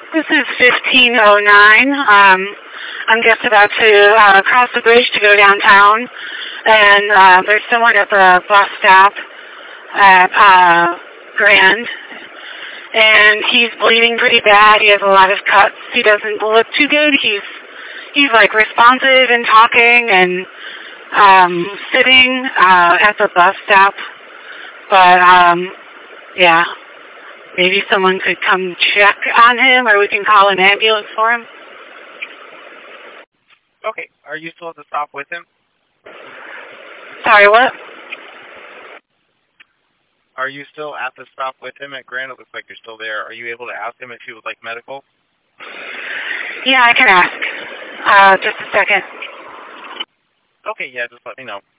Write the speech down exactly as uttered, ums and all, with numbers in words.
This is fifteen oh nine. Um, I'm just about to uh, cross the bridge to go downtown, and uh, there's someone at the bus stop at uh, Grand, and he's bleeding pretty bad. He has a lot of cuts. He doesn't look too good. He's he's like responsive and talking and um, sitting uh, at the bus stop, but um, yeah. Maybe someone could come check on him, or we can call an ambulance for him. Okay. Are you still at the stop with him? Sorry, what? Are you still at the stop with him at Grand? It looks like you're still there. Are you able to ask him if he would like medical? Yeah, I can ask. Uh, just a second. Okay, yeah, just let me know.